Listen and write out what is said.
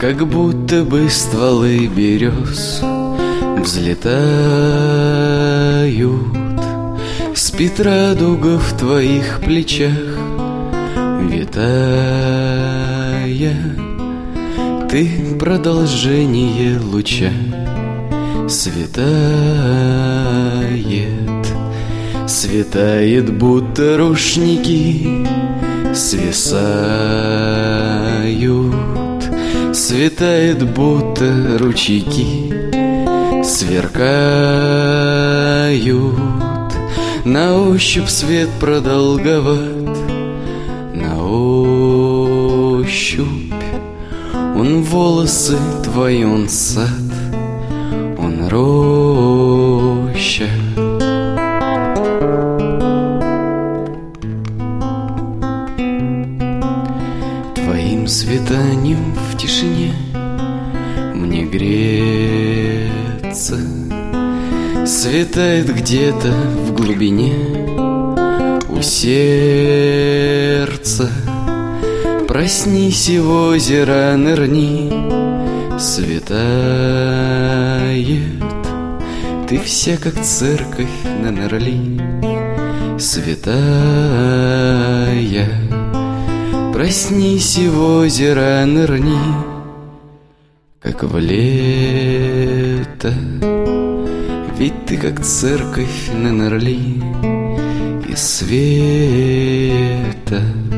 как будто бы стволы берез взлетают. Спит радуга в твоих плечах, витая. Ты продолжение луча светает. Светает, будто рушники свисают. Светает, будто ручейки сверкают. На ощупь свет продолговат, на ощупь он волосы твои, он сад, он роща. Твоим светанием в тишине мне греться. Светает где-то в глубине у сердца. Проснись и в озеро нырни, светает. Ты вся как церковь на Нерли, святая. Проснись и в озеро нырни, как в лето. Ведь ты как церковь на Нерли из света.